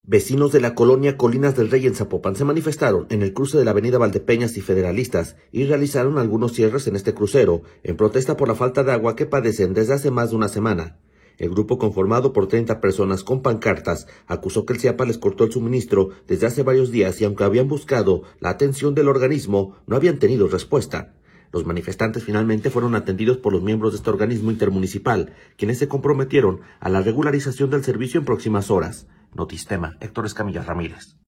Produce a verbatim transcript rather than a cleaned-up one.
Vecinos de la colonia Colinas del Rey en Zapopan se manifestaron en el cruce de la avenida Valdepeñas y Federalistas y realizaron algunos cierres en este crucero en protesta por la falta de agua que padecen desde hace más de una semana. El grupo, conformado por treinta personas con pancartas, acusó que el CIAPA les cortó el suministro desde hace varios días y aunque habían buscado la atención del organismo, no habían tenido respuesta. Los manifestantes finalmente fueron atendidos por los miembros de este organismo intermunicipal, quienes se comprometieron a la regularización del servicio en próximas horas. Notistema, Héctor Escamilla Ramírez.